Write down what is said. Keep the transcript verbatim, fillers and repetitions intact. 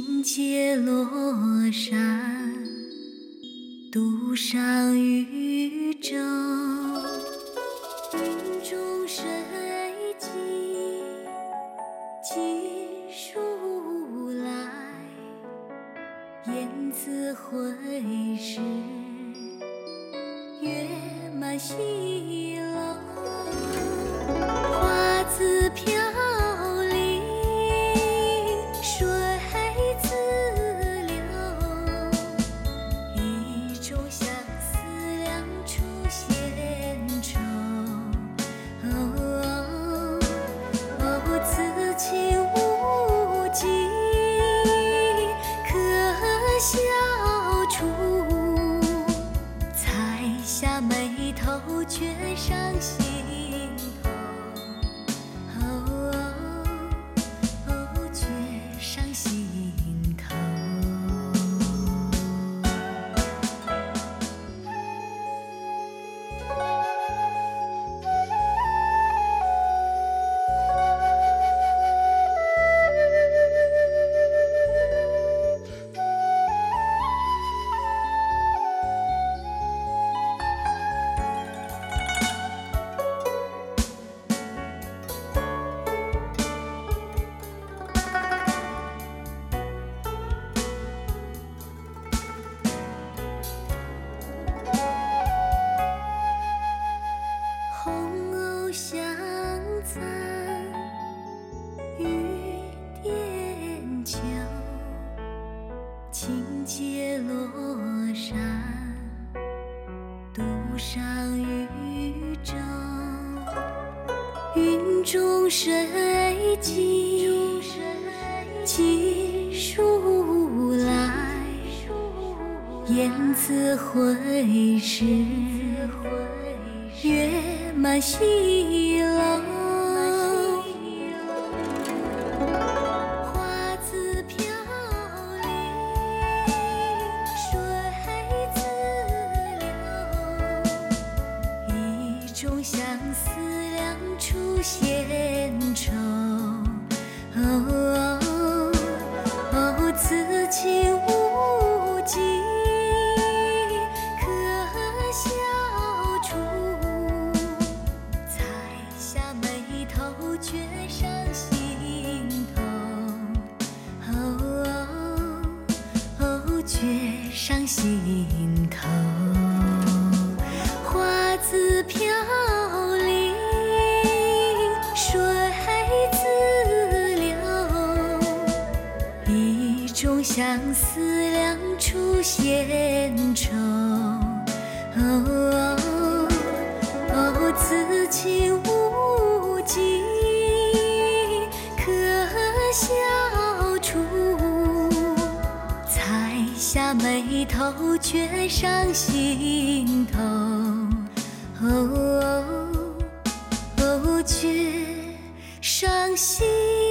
轻解罗衫，独上渔舟。云中谁寄寄书来？雁字回时，月满西楼。花自飘零，水自流。一种相思两处闲愁。哦，哦，此情无计可消除，才下眉头，却上心头。哦，哦，却上心头。相残玉簟秋，轻解罗衫，独上渔舟。云中谁寄寄书来？雁字回时，月满西楼。花自飘零，水自流。一种相思两处闲愁。哦，哦，此情无计可消除，却上心头。哦，哦，却上心头。花自飘零，水自流。一种相思两处闲愁。哦，哦，此情无计消除，才下眉头，却上心头。哦，哦，却上心。